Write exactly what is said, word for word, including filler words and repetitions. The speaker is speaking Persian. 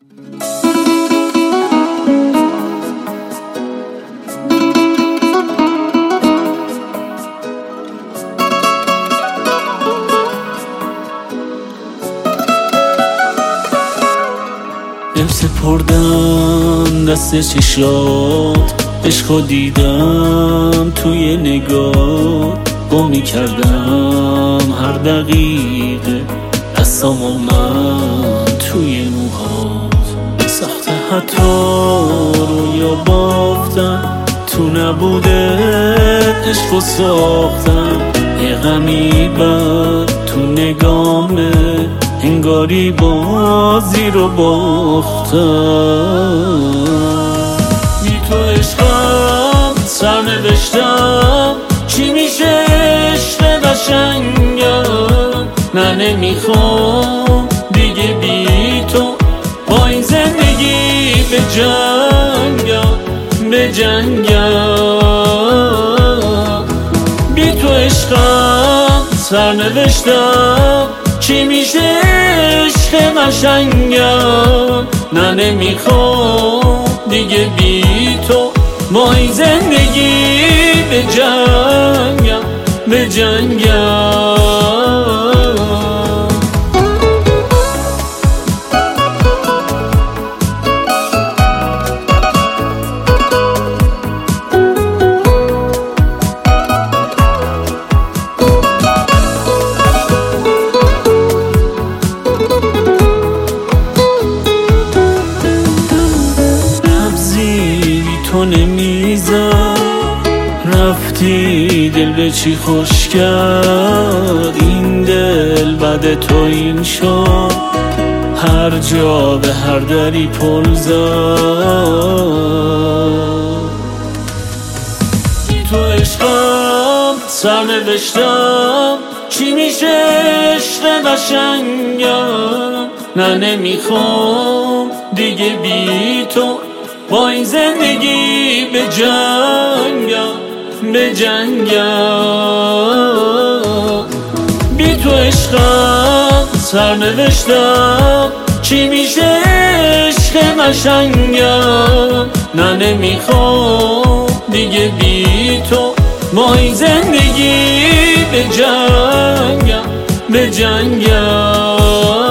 دل سپردم دست چشات، عشقو دیدم توی نگات، گم میکردم هر دقیقه دستامو من توی موهات. سخت حتی رویا بافتم، تو نبوده عشقو ساختم. یه غمی بد تو نگامه، انگاری بازی رو باختم. بی تو عشقم سرنوشتم، چی میشه عشق قشنگم؟ نه نمیخوام دیگه بی تو با این زندگی به جنگم به جنگم. بی تو عشقم سرنوشتم، چی میشه عشق قشنگم؟ نه نمیخوام دیگه بی تو با این زندگی به جنگم به جنگم. تو نمیزم رفتی دل به چی خوش کرد، این دل بعد تو این شد، هر جا به هر دری پل زد. تو عشقم سرنوشتم، چی میشه عشق قشنگم؟ نه نمیخوام دیگه بی تو با این زندگی به جنگم به جنگم. بی تو عشقم سرنوشتم، چی میشه عشق قشنگم؟ نه نمیخوام دیگه بی تو با این زندگی به جنگم به جنگم.